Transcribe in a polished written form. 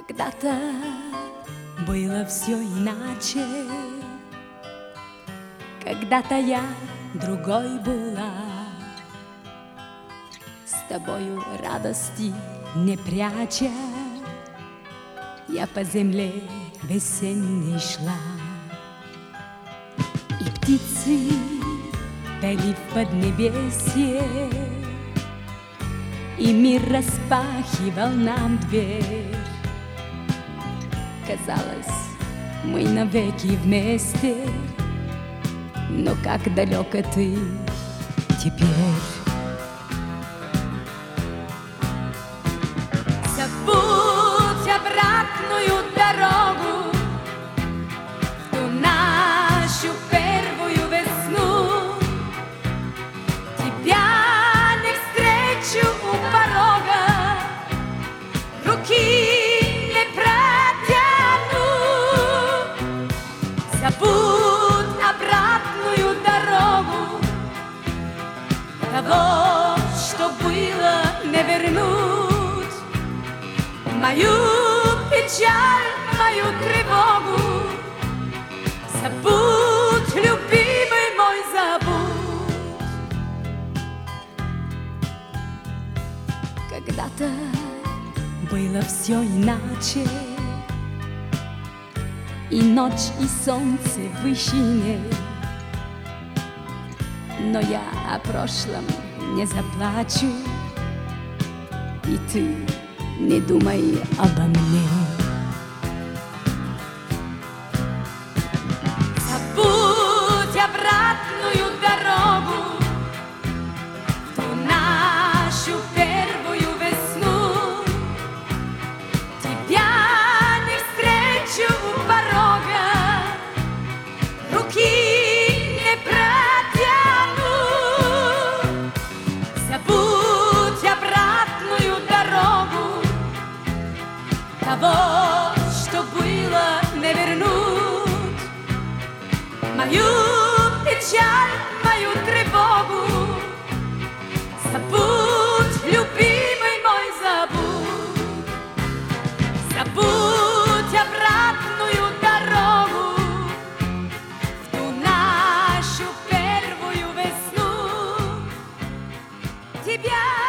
Когда-то было все иначе, когда-то я другой была. С тобою радости не пряча, я по земле весенней шла. И птицы пели в поднебесье, и мир распахивал нам дверь. Казалось, мы навеки вместе, но как далеко ты теперь. Забудь обратную дорогу в ту нашу первую весну. Тебя не встречу у порога, руки забудь обратную дорогу, того, что было, не вернуть. Мою печаль, мою тревогу забудь, любимый мой, забудь. Когда-то было все иначе, и ночь, и солнце в вышине, но я о прошлом не заплачу, и ты не думай обо мне. Забудь обратную дорогу в ту нашу первую весну. Тебя не встречу у порога, руки не протяну. Забудь обратную дорогу, того, что было, не вернуть. Мою печаль, мою тревогу забудь, любимый мой, забудь. Забудь обратную дорогу в ту нашу первую весну. Тебя